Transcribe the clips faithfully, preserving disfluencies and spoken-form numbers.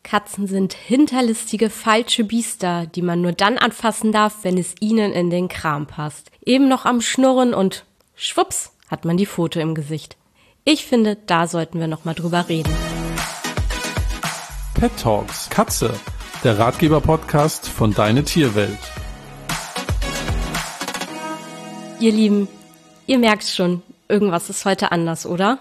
Katzen sind hinterlistige, falsche Biester, die man nur dann anfassen darf, wenn es ihnen in den Kram passt. Eben noch am Schnurren und schwupps hat man die Pfote im Gesicht. Ich finde, da sollten wir noch mal drüber reden. Pet Talks Katze, der Ratgeber-Podcast von Deine Tierwelt. Ihr Lieben, ihr merkt schon, irgendwas ist heute anders, oder?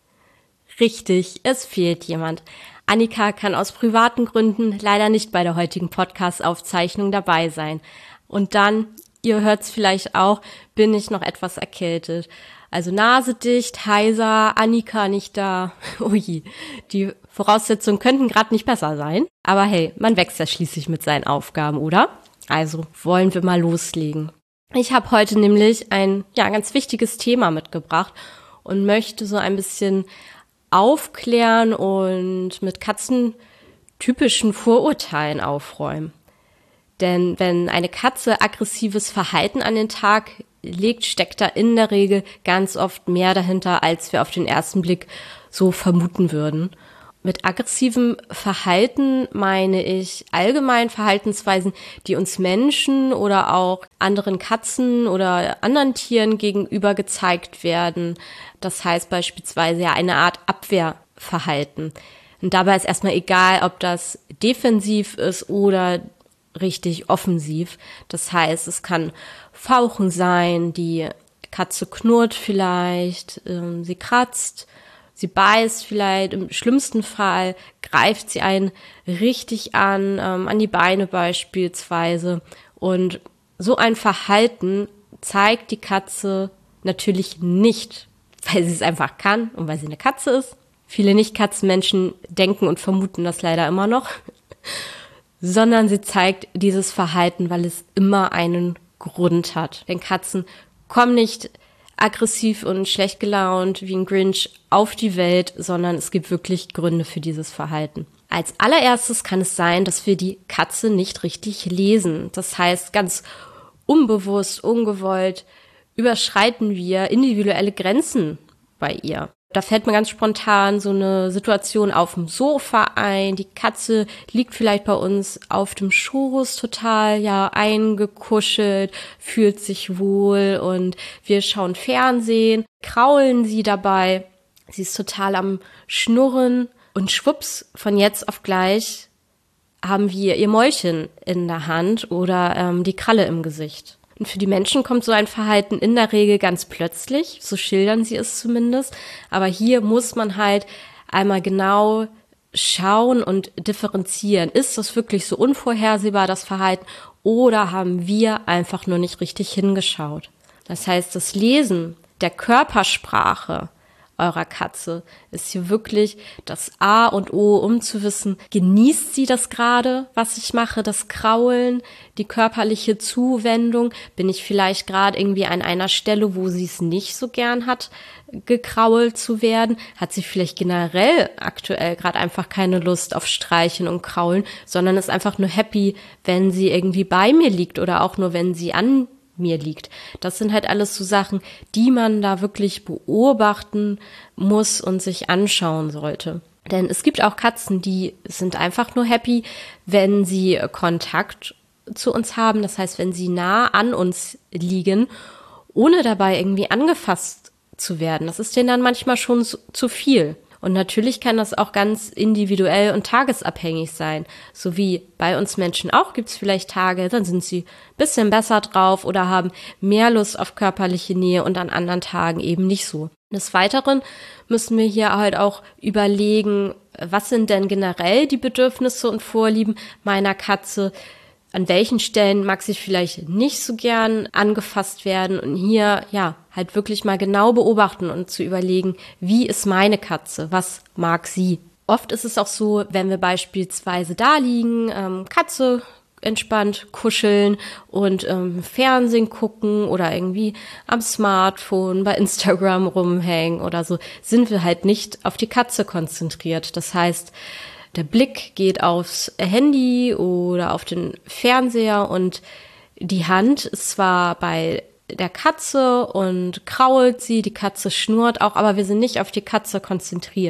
Richtig, es fehlt jemand. Annika kann aus privaten Gründen leider nicht bei der heutigen Podcast-Aufzeichnung dabei sein. Und dann, ihr hört's vielleicht auch, bin ich noch etwas erkältet. Also Nase dicht, heiser, Annika nicht da. Ui, die Voraussetzungen könnten gerade nicht besser sein. Aber hey, man wächst ja schließlich mit seinen Aufgaben, oder? Also wollen wir mal loslegen. Ich habe heute nämlich ein ja ganz wichtiges Thema mitgebracht und möchte so ein bisschen aufklären und mit katzentypischen Vorurteilen aufräumen. Denn wenn eine Katze aggressives Verhalten an den Tag legt, steckt da in der Regel ganz oft mehr dahinter, als wir auf den ersten Blick so vermuten würden. Mit aggressivem Verhalten meine ich allgemein Verhaltensweisen, die uns Menschen oder auch anderen Katzen oder anderen Tieren gegenüber gezeigt werden. Das heißt beispielsweise ja eine Art Abwehrverhalten. Und dabei ist erstmal egal, ob das defensiv ist oder richtig offensiv. Das heißt, es kann Fauchen sein, die Katze knurrt vielleicht, ähm, sie kratzt, sie beißt vielleicht, im schlimmsten Fall greift sie einen richtig an, ähm, an die Beine beispielsweise. Und so ein Verhalten zeigt die Katze natürlich nicht, weil sie es einfach kann und weil sie eine Katze ist. Viele Nicht-Katzenmenschen denken und vermuten das leider immer noch, sondern sie zeigt dieses Verhalten, weil es immer einen Grund hat. Denn Katzen kommen nicht aggressiv und schlecht gelaunt wie ein Grinch auf die Welt, sondern es gibt wirklich Gründe für dieses Verhalten. Als allererstes kann es sein, dass wir die Katze nicht richtig lesen. Das heißt, ganz unbewusst, ungewollt überschreiten wir individuelle Grenzen bei ihr. Da fällt mir ganz spontan so eine Situation auf dem Sofa ein. Die Katze liegt vielleicht bei uns auf dem Schoß total, ja, eingekuschelt, fühlt sich wohl und wir schauen Fernsehen, kraulen sie dabei. Sie ist total am Schnurren und schwupps, von jetzt auf gleich haben wir ihr Mäulchen in der Hand oder ähm, die Kralle im Gesicht. Und für die Menschen kommt so ein Verhalten in der Regel ganz plötzlich, so schildern sie es zumindest. Aber hier muss man halt einmal genau schauen und differenzieren. Ist das wirklich so unvorhersehbar, das Verhalten, oder haben wir einfach nur nicht richtig hingeschaut? Das heißt, das Lesen der Körpersprache eurer Katze ist hier wirklich das A und O, um zu wissen, genießt sie das gerade, was ich mache, das Kraulen, die körperliche Zuwendung? Bin ich vielleicht gerade irgendwie an einer Stelle, wo sie es nicht so gern hat, gekrault zu werden? Hat sie vielleicht generell aktuell gerade einfach keine Lust auf Streicheln und Kraulen, sondern ist einfach nur happy, wenn sie irgendwie bei mir liegt oder auch nur, wenn sie an mir liegt. Das sind halt alles so Sachen, die man da wirklich beobachten muss und sich anschauen sollte. Denn es gibt auch Katzen, die sind einfach nur happy, wenn sie Kontakt zu uns haben. Das heißt, wenn sie nah an uns liegen, ohne dabei irgendwie angefasst zu werden. Das ist denen dann manchmal schon zu viel. Und natürlich kann das auch ganz individuell und tagesabhängig sein. So wie bei uns Menschen auch, gibt es vielleicht Tage, dann sind sie ein bisschen besser drauf oder haben mehr Lust auf körperliche Nähe und an anderen Tagen eben nicht so. Des Weiteren müssen wir hier halt auch überlegen, was sind denn generell die Bedürfnisse und Vorlieben meiner Katze? An welchen Stellen mag sie vielleicht nicht so gern angefasst werden? Und hier, ja, halt wirklich mal genau beobachten und zu überlegen, wie ist meine Katze? Was mag sie? Oft ist es auch so, wenn wir beispielsweise da liegen, ähm, Katze entspannt kuscheln und ähm, Fernsehen gucken oder irgendwie am Smartphone bei Instagram rumhängen oder so, sind wir halt nicht auf die Katze konzentriert. Das heißt, der Blick geht aufs Handy oder auf den Fernseher und die Hand ist zwar bei der Katze und krault sie, die Katze schnurrt auch, aber wir sind nicht auf die Katze konzentriert.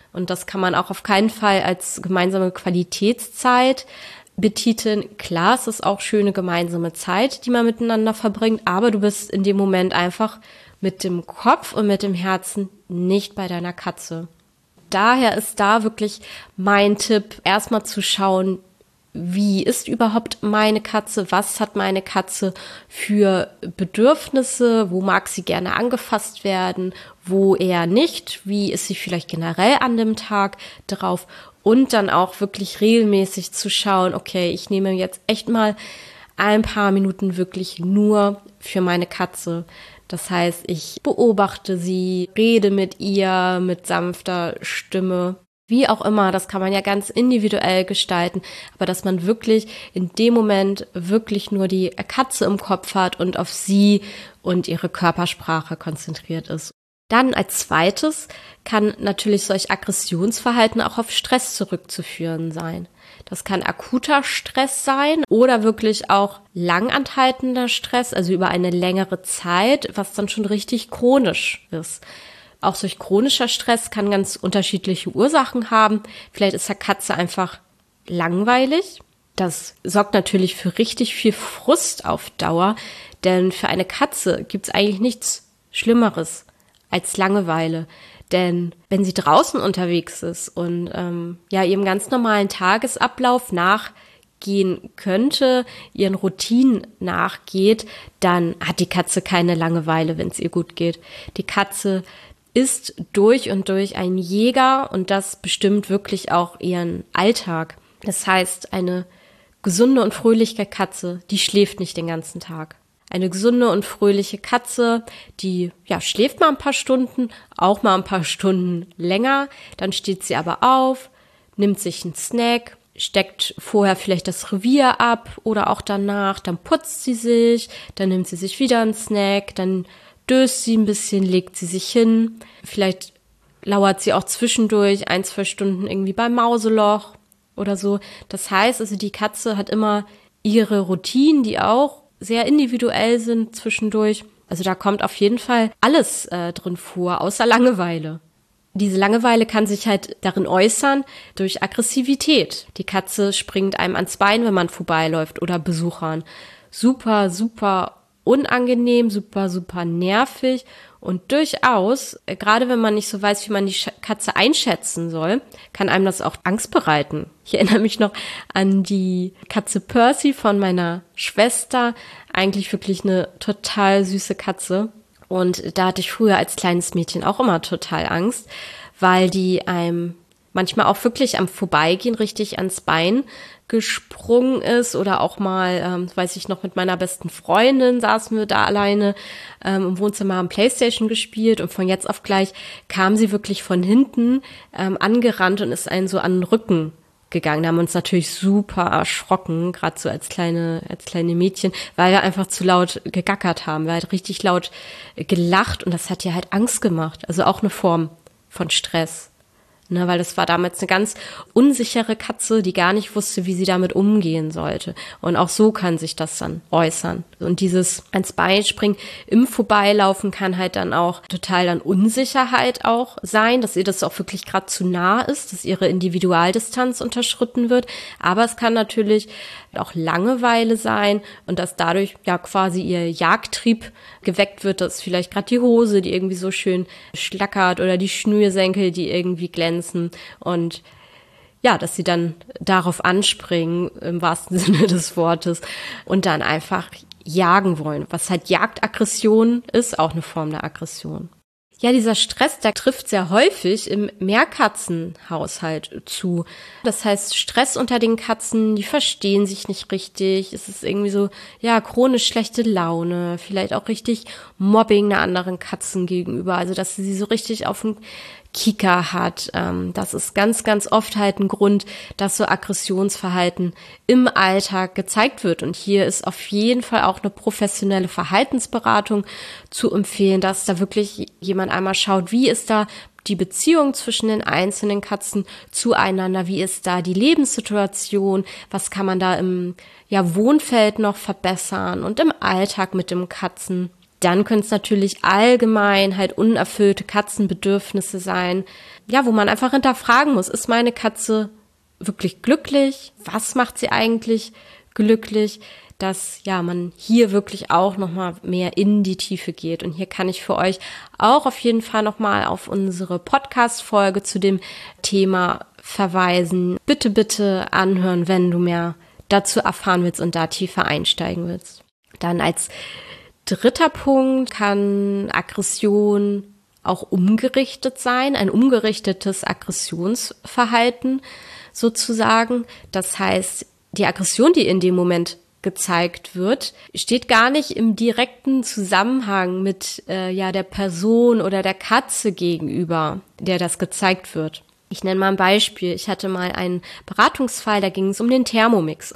Und das kann man auch auf keinen Fall als gemeinsame Qualitätszeit betiteln. Klar, es ist auch schöne gemeinsame Zeit, die man miteinander verbringt, aber du bist in dem Moment einfach mit dem Kopf und mit dem Herzen nicht bei deiner Katze. Daher ist da wirklich mein Tipp, erstmal zu schauen, wie ist überhaupt meine Katze, was hat meine Katze für Bedürfnisse, wo mag sie gerne angefasst werden, wo eher nicht, wie ist sie vielleicht generell an dem Tag drauf und dann auch wirklich regelmäßig zu schauen, okay, ich nehme jetzt echt mal ein paar Minuten wirklich nur für meine Katze. Das heißt, ich beobachte sie, rede mit ihr mit sanfter Stimme. Wie auch immer, das kann man ja ganz individuell gestalten, aber dass man wirklich in dem Moment wirklich nur die Katze im Kopf hat und auf sie und ihre Körpersprache konzentriert ist. Dann als zweites kann natürlich solch Aggressionsverhalten auch auf Stress zurückzuführen sein. Das kann akuter Stress sein oder wirklich auch langanhaltender Stress, also über eine längere Zeit, was dann schon richtig chronisch ist. Auch solch chronischer Stress kann ganz unterschiedliche Ursachen haben. Vielleicht ist der Katze einfach langweilig. Das sorgt natürlich für richtig viel Frust auf Dauer, denn für eine Katze gibt es eigentlich nichts Schlimmeres als Langeweile. Denn wenn sie draußen unterwegs ist und ähm, ja ihrem ganz normalen Tagesablauf nachgehen könnte, ihren Routinen nachgeht, dann hat die Katze keine Langeweile, wenn es ihr gut geht. Die Katze ist durch und durch ein Jäger und das bestimmt wirklich auch ihren Alltag. Das heißt, eine gesunde und fröhliche Katze, die schläft nicht den ganzen Tag. Eine gesunde und fröhliche Katze, die ja schläft mal ein paar Stunden, auch mal ein paar Stunden länger, dann steht sie aber auf, nimmt sich einen Snack, steckt vorher vielleicht das Revier ab oder auch danach, dann putzt sie sich, dann nimmt sie sich wieder einen Snack, dann döst sie ein bisschen, legt sie sich hin, vielleicht lauert sie auch zwischendurch ein, zwei Stunden irgendwie beim Mauseloch oder so. Das heißt also, die Katze hat immer ihre Routinen, die auch sehr individuell sind zwischendurch. Also da kommt auf jeden Fall alles äh, drin vor, außer Langeweile. Diese Langeweile kann sich halt darin äußern durch Aggressivität. Die Katze springt einem ans Bein, wenn man vorbeiläuft oder Besuchern. Super, super unangenehm, super, super nervig und durchaus, äh, gerade wenn man nicht so weiß, wie man die Sch- Katze einschätzen soll, kann einem das auch Angst bereiten. Ich erinnere mich noch an die Katze Percy von meiner Schwester, eigentlich wirklich eine total süße Katze und da hatte ich früher als kleines Mädchen auch immer total Angst, weil die einem manchmal auch wirklich am Vorbeigehen richtig ans Bein gesprungen ist oder auch mal, ähm, weiß ich noch, mit meiner besten Freundin saßen wir da alleine ähm, im Wohnzimmer, haben Playstation gespielt und von jetzt auf gleich kam sie wirklich von hinten ähm, angerannt und ist einen so an den Rücken gegangen. Da haben wir uns natürlich super erschrocken, gerade so als kleine als kleine Mädchen, weil wir einfach zu laut gegackert haben. Wir halt richtig laut gelacht und das hat ihr halt Angst gemacht. Also auch eine Form von Stress. Ne, weil das war damals eine ganz unsichere Katze, die gar nicht wusste, wie sie damit umgehen sollte. Und auch so kann sich das dann äußern. Und dieses ans Bein springen im Vorbeilaufen kann halt dann auch total dann Unsicherheit auch sein, dass ihr das auch wirklich gerade zu nah ist, dass ihre Individualdistanz unterschritten wird. Aber es kann natürlich auch Langeweile sein und dass dadurch ja quasi ihr Jagdtrieb geweckt wird, dass vielleicht gerade die Hose, die irgendwie so schön schlackert oder die Schnürsenkel, die irgendwie glänzen und ja, dass sie dann darauf anspringen, im wahrsten Sinne des Wortes und dann einfach jagen wollen. Was halt Jagdaggression ist, auch eine Form der Aggression. Ja, dieser Stress, der trifft sehr häufig im Mehrkatzenhaushalt zu. Das heißt, Stress unter den Katzen, die verstehen sich nicht richtig. Es ist irgendwie so, ja, chronisch schlechte Laune, vielleicht auch richtig Mobbing einer anderen Katzen gegenüber. Also, dass sie sie so richtig auf den Kieker hat. Das ist ganz, ganz oft halt ein Grund, dass so Aggressionsverhalten im Alltag gezeigt wird. Und hier ist auf jeden Fall auch eine professionelle Verhaltensberatung zu empfehlen, dass da wirklich jemand einmal schaut, wie ist da die Beziehung zwischen den einzelnen Katzen zueinander, wie ist da die Lebenssituation, was kann man da im ja, Wohnfeld noch verbessern und im Alltag mit dem Katzen. Dann können es natürlich allgemein halt unerfüllte Katzenbedürfnisse sein, ja, wo man einfach hinterfragen muss, ist meine Katze wirklich glücklich? Was macht sie eigentlich glücklich? Dass ja man hier wirklich auch nochmal mehr in die Tiefe geht. Und hier kann ich für euch auch auf jeden Fall nochmal auf unsere Podcast-Folge zu dem Thema verweisen. Bitte, bitte anhören, wenn du mehr dazu erfahren willst und da tiefer einsteigen willst. Dann als dritter Punkt kann Aggression auch umgerichtet sein, ein umgerichtetes Aggressionsverhalten sozusagen. Das heißt, die Aggression, die in dem Moment gezeigt wird, steht gar nicht im direkten Zusammenhang mit äh, ja der Person oder der Katze gegenüber, der das gezeigt wird. Ich nenne mal ein Beispiel. Ich hatte mal einen Beratungsfall, da ging es um den Thermomix.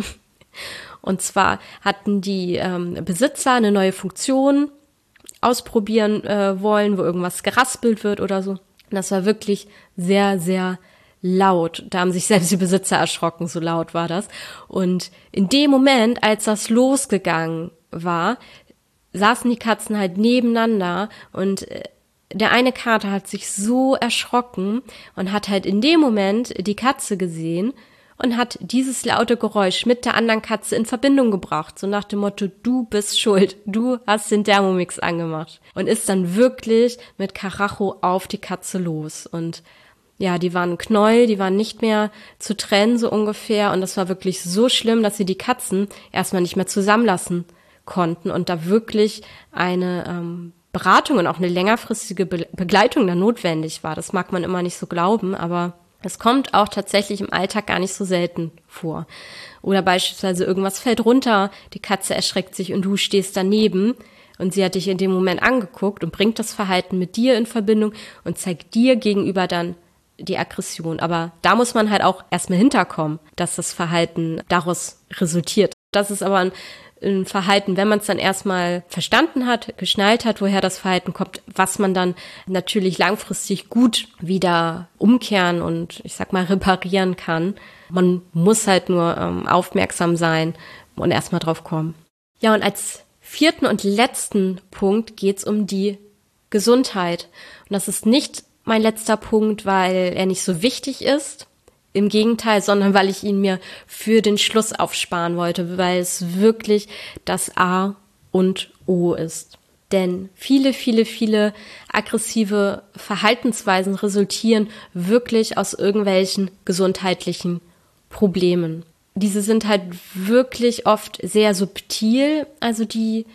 Und zwar hatten die ähm, Besitzer eine neue Funktion ausprobieren äh, wollen, wo irgendwas geraspelt wird oder so. Und das war wirklich sehr, sehr laut. Da haben sich selbst die Besitzer erschrocken, so laut war das. Und in dem Moment, als das losgegangen war, saßen die Katzen halt nebeneinander und äh, der eine Kater hat sich so erschrocken und hat halt in dem Moment die Katze gesehen und hat dieses laute Geräusch mit der anderen Katze in Verbindung gebracht, so nach dem Motto, du bist schuld, du hast den Thermomix angemacht, und ist dann wirklich mit Karacho auf die Katze los. Und ja, die waren Knäuel, die waren nicht mehr zu trennen, so ungefähr, und das war wirklich so schlimm, dass sie die Katzen erstmal nicht mehr zusammenlassen konnten und da wirklich eine ähm, Beratung und auch eine längerfristige Be- Begleitung da notwendig war. Das mag man immer nicht so glauben, aber es kommt auch tatsächlich im Alltag gar nicht so selten vor. Oder beispielsweise irgendwas fällt runter, die Katze erschreckt sich und du stehst daneben und sie hat dich in dem Moment angeguckt und bringt das Verhalten mit dir in Verbindung und zeigt dir gegenüber dann die Aggression. Aber da muss man halt auch erstmal hinterkommen, dass das Verhalten daraus resultiert. Das ist aber ein ein Verhalten, wenn man es dann erstmal verstanden hat, geschnallt hat, woher das Verhalten kommt, was man dann natürlich langfristig gut wieder umkehren und ich sag mal reparieren kann. Man muss halt nur ähm, aufmerksam sein und erstmal drauf kommen. Ja, und als vierten und letzten Punkt geht's um die Gesundheit. Und das ist nicht mein letzter Punkt, weil er nicht so wichtig ist. Im Gegenteil, sondern weil ich ihn mir für den Schluss aufsparen wollte, weil es wirklich das A und O ist. Denn viele, viele, viele aggressive Verhaltensweisen resultieren wirklich aus irgendwelchen gesundheitlichen Problemen. Diese sind halt wirklich oft sehr subtil, also die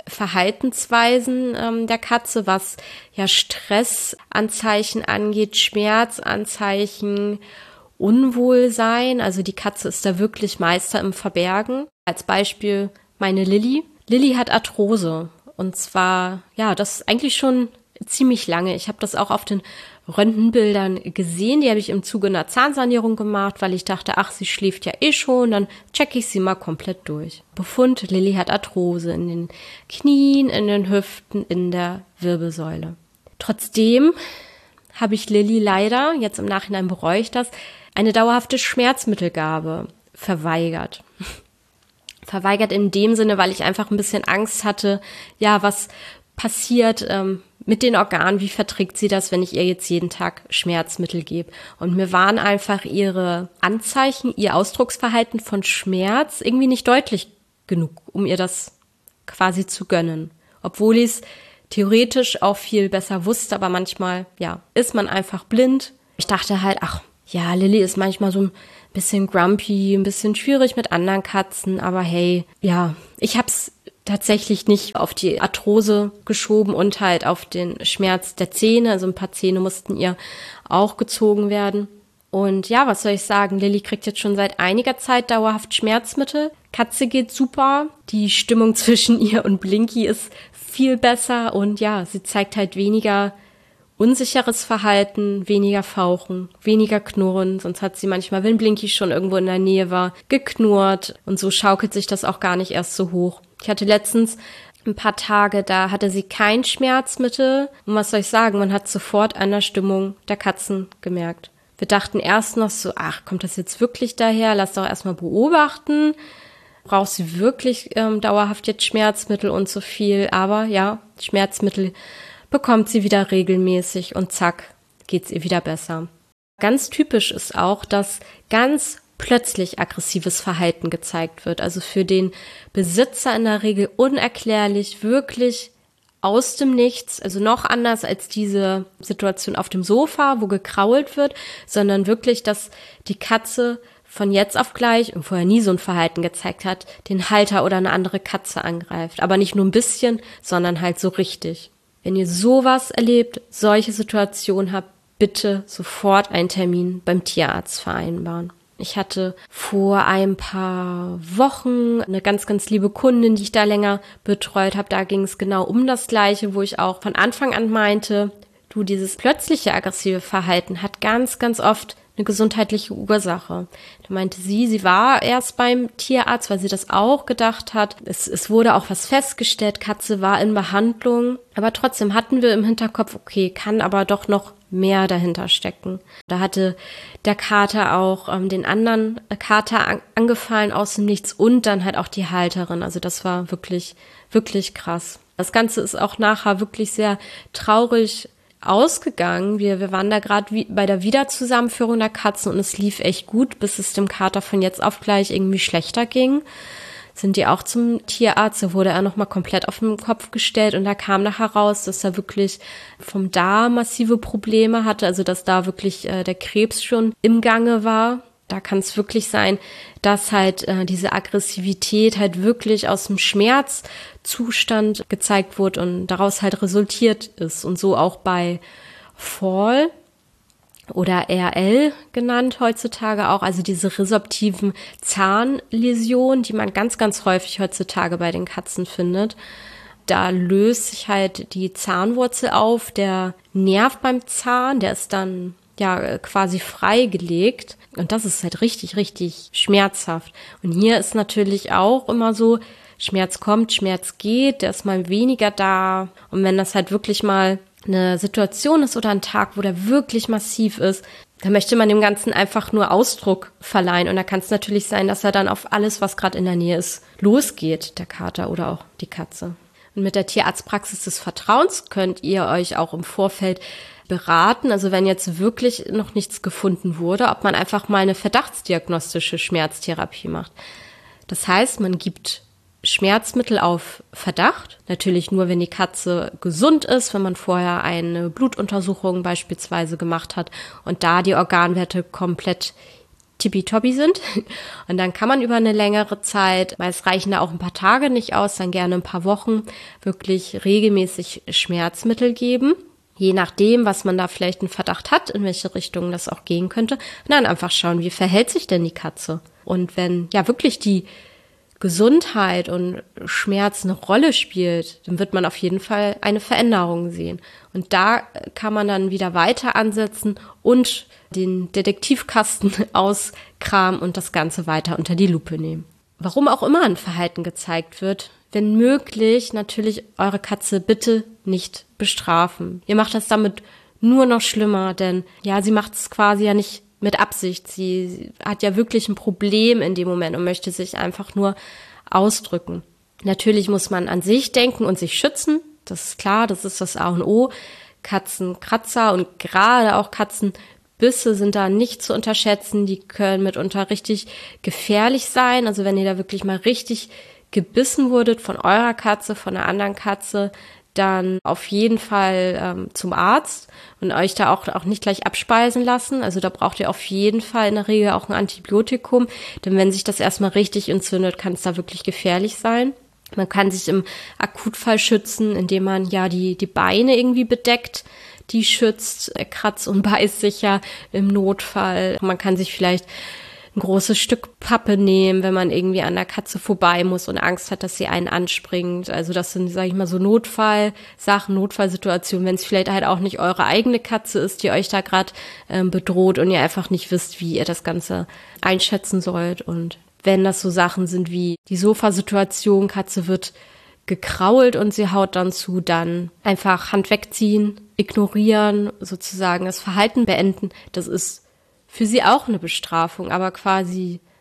Verhaltensweisen ähm, der Katze, was ja Stressanzeichen angeht, Schmerzanzeichen, Unwohlsein, also die Katze ist da wirklich Meister im Verbergen. Als Beispiel meine Lilly. Lilly hat Arthrose und zwar, ja, das ist eigentlich schon ziemlich lange. Ich habe das auch auf den Röntgenbildern gesehen, die habe ich im Zuge einer Zahnsanierung gemacht, weil ich dachte, ach, sie schläft ja eh schon, dann checke ich sie mal komplett durch. Befund, Lilly hat Arthrose in den Knien, in den Hüften, in der Wirbelsäule. Trotzdem habe ich Lilly leider, jetzt im Nachhinein bereue ich das, eine dauerhafte Schmerzmittelgabe verweigert. Verweigert in dem Sinne, weil ich einfach ein bisschen Angst hatte, ja, was passiert ähm, mit den Organen, wie verträgt sie das, wenn ich ihr jetzt jeden Tag Schmerzmittel gebe. Und mir waren einfach ihre Anzeichen, ihr Ausdrucksverhalten von Schmerz irgendwie nicht deutlich genug, um ihr das quasi zu gönnen. Obwohl ich es theoretisch auch viel besser wusste, aber manchmal, ja, ist man einfach blind. Ich dachte halt, ach, ja, Lilly ist manchmal so ein bisschen grumpy, ein bisschen schwierig mit anderen Katzen, aber hey, ja, ich hab's tatsächlich nicht auf die Arthrose geschoben und halt auf den Schmerz der Zähne, also ein paar Zähne mussten ihr auch gezogen werden. Und ja, was soll ich sagen, Lilly kriegt jetzt schon seit einiger Zeit dauerhaft Schmerzmittel. Katze geht super, die Stimmung zwischen ihr und Blinky ist viel besser und ja, sie zeigt halt weniger unsicheres Verhalten, weniger Fauchen, weniger Knurren, sonst hat sie manchmal, wenn Blinky schon irgendwo in der Nähe war, geknurrt und so schaukelt sich das auch gar nicht erst so hoch. Ich hatte letztens ein paar Tage, da hatte sie kein Schmerzmittel und was soll ich sagen, man hat sofort an der Stimmung der Katzen gemerkt. Wir dachten erst noch so, ach, kommt das jetzt wirklich daher? Lass doch erstmal beobachten. braucht sie wirklich ähm, dauerhaft jetzt Schmerzmittel und so viel. Aber ja, Schmerzmittel bekommt sie wieder regelmäßig und zack, geht's ihr wieder besser. Ganz typisch ist auch, dass ganz plötzlich aggressives Verhalten gezeigt wird. Also für den Besitzer in der Regel unerklärlich, wirklich aus dem Nichts, also noch anders als diese Situation auf dem Sofa, wo gekrault wird, sondern wirklich, dass die Katze von jetzt auf gleich und vorher nie so ein Verhalten gezeigt hat, den Halter oder eine andere Katze angreift. Aber nicht nur ein bisschen, sondern halt so richtig. Wenn ihr sowas erlebt, solche Situationen habt, bitte sofort einen Termin beim Tierarzt vereinbaren. Ich hatte vor ein paar Wochen eine ganz, ganz liebe Kundin, die ich da länger betreut habe. Da ging es genau um das Gleiche, wo ich auch von Anfang an meinte, du, dieses plötzliche aggressive Verhalten hat ganz, ganz oft eine gesundheitliche Ursache. Da meinte sie, sie war erst beim Tierarzt, weil sie das auch gedacht hat. Es, es wurde auch was festgestellt, Katze war in Behandlung. Aber trotzdem hatten wir im Hinterkopf, okay, kann aber doch noch mehr dahinter stecken. Da hatte der Kater auch ähm, den anderen Kater an, angefallen aus dem Nichts und dann halt auch die Halterin. Also das war wirklich, wirklich krass. Das Ganze ist auch nachher wirklich sehr traurig ausgegangen. Wir, wir waren da gerade bei der Wiederzusammenführung der Katzen und es lief echt gut, bis es dem Kater von jetzt auf gleich irgendwie schlechter ging. Sind die auch zum Tierarzt, da wurde er nochmal komplett auf den Kopf gestellt und da kam nachher raus, dass er wirklich vom Darm massive Probleme hatte, also dass da wirklich äh, der Krebs schon im Gange war. Da kann es wirklich sein, dass halt äh, diese Aggressivität halt wirklich aus dem Schmerzzustand gezeigt wurde und daraus halt resultiert ist. Und so auch bei Fall oder R L genannt heutzutage auch, also diese resorptiven Zahnläsionen, die man ganz, ganz häufig heutzutage bei den Katzen findet. Da löst sich halt die Zahnwurzel auf, der Nerv beim Zahn, der ist dann ja quasi freigelegt und das ist halt richtig, richtig schmerzhaft. Und hier ist natürlich auch immer so, Schmerz kommt, Schmerz geht, der ist mal weniger da und wenn das halt wirklich mal eine Situation ist oder ein Tag, wo der wirklich massiv ist, dann möchte man dem Ganzen einfach nur Ausdruck verleihen. Und da kann es natürlich sein, dass er dann auf alles, was gerade in der Nähe ist, losgeht, der Kater oder auch die Katze. Und mit der Tierarztpraxis des Vertrauens könnt ihr euch auch im Vorfeld beraten. Also wenn jetzt wirklich noch nichts gefunden wurde, ob man einfach mal eine verdachtsdiagnostische Schmerztherapie macht. Das heißt, man gibt Schmerzmittel auf Verdacht, natürlich nur, wenn die Katze gesund ist, wenn man vorher eine Blutuntersuchung beispielsweise gemacht hat und da die Organwerte komplett tippitoppi sind. Und dann kann man über eine längere Zeit, meist reichen da auch ein paar Tage nicht aus, dann gerne ein paar Wochen, wirklich regelmäßig Schmerzmittel geben. Je nachdem, was man da vielleicht einen Verdacht hat, in welche Richtung das auch gehen könnte. Und dann einfach schauen, wie verhält sich denn die Katze? Und wenn ja wirklich die Gesundheit und Schmerz eine Rolle spielt, dann wird man auf jeden Fall eine Veränderung sehen. Und da kann man dann wieder weiter ansetzen und den Detektivkasten auskramen und das Ganze weiter unter die Lupe nehmen. Warum auch immer ein Verhalten gezeigt wird, wenn möglich, natürlich eure Katze bitte nicht bestrafen. Ihr macht das damit nur noch schlimmer, denn ja, sie macht es quasi ja nicht mit Absicht. Sie hat ja wirklich ein Problem in dem Moment und möchte sich einfach nur ausdrücken. Natürlich muss man an sich denken und sich schützen. Das ist klar, das ist das A und O. Katzenkratzer und gerade auch Katzenbisse sind da nicht zu unterschätzen. Die können mitunter richtig gefährlich sein. Also wenn ihr da wirklich mal richtig gebissen wurdet von eurer Katze, von einer anderen Katze, dann auf jeden Fall ähm, zum Arzt und euch da auch, auch nicht gleich abspeisen lassen. Also da braucht ihr auf jeden Fall in der Regel auch ein Antibiotikum, denn wenn sich das erstmal richtig entzündet, kann es da wirklich gefährlich sein. Man kann sich im Akutfall schützen, indem man ja die, die Beine irgendwie bedeckt, die schützt, kratzt und beißt sich ja im Notfall. Man kann sich vielleicht ein großes Stück Pappe nehmen, wenn man irgendwie an der Katze vorbei muss und Angst hat, dass sie einen anspringt. Also das sind, sage ich mal, so Notfallsachen, Notfallsituationen, wenn es vielleicht halt auch nicht eure eigene Katze ist, die euch da gerade ähm, bedroht und ihr einfach nicht wisst, wie ihr das Ganze einschätzen sollt. Und wenn das so Sachen sind wie die Sofasituation, Katze wird gekrault und sie haut dann zu, dann einfach Hand wegziehen, ignorieren, sozusagen das Verhalten beenden. Das ist für sie auch eine Bestrafung, aber quasi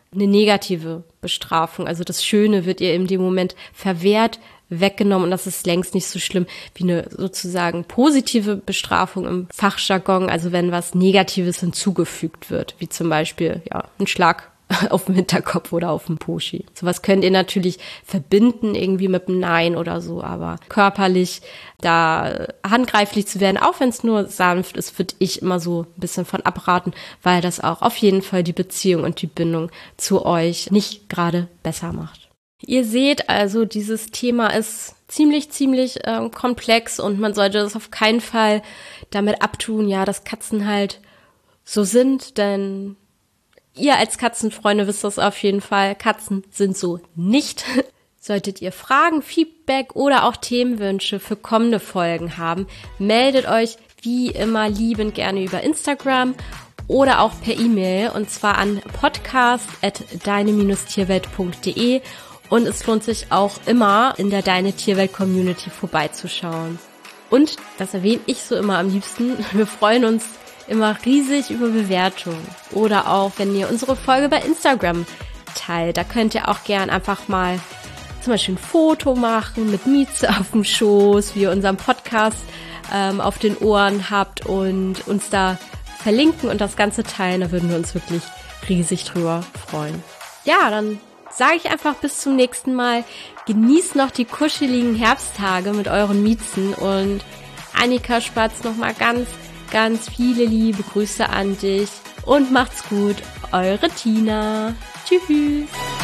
eine negative Bestrafung. Also das Schöne wird ihr in dem Moment verwehrt, weggenommen und das ist längst nicht so schlimm wie eine sozusagen positive Bestrafung im Fachjargon, also wenn was Negatives hinzugefügt wird, wie zum Beispiel ja ein Schlag auf dem Hinterkopf oder auf dem Poschi. Sowas könnt ihr natürlich verbinden irgendwie mit einem Nein oder so, aber körperlich da handgreiflich zu werden, auch wenn es nur sanft ist, würde ich immer so ein bisschen von abraten, weil das auch auf jeden Fall die Beziehung und die Bindung zu euch nicht gerade besser macht. Ihr seht also, dieses Thema ist ziemlich, ziemlich äh, komplex und man sollte das auf keinen Fall damit abtun, ja, dass Katzen halt so sind, denn ihr als Katzenfreunde wisst das auf jeden Fall, Katzen sind so nicht. Solltet ihr Fragen, Feedback oder auch Themenwünsche für kommende Folgen haben, meldet euch wie immer liebend gerne über Instagram oder auch per E-Mail und zwar an podcast at deine Tierwelt punkt de und es lohnt sich auch immer in der Deine Tierwelt Community vorbeizuschauen. Und, das erwähne ich so immer am liebsten, wir freuen uns immer riesig über Bewertungen oder auch, wenn ihr unsere Folge bei Instagram teilt. Da könnt ihr auch gern einfach mal zum Beispiel ein Foto machen mit Mieze auf dem Schoß, wie ihr unseren Podcast ähm, auf den Ohren habt und uns da verlinken und das Ganze teilen. Da würden wir uns wirklich riesig drüber freuen. Ja, dann sage ich einfach bis zum nächsten Mal. Genießt noch die kuscheligen Herbsttage mit euren Miezen und Annika Spatz nochmal ganz Ganz viele liebe Grüße an dich und macht's gut, eure Tina. Tschüss.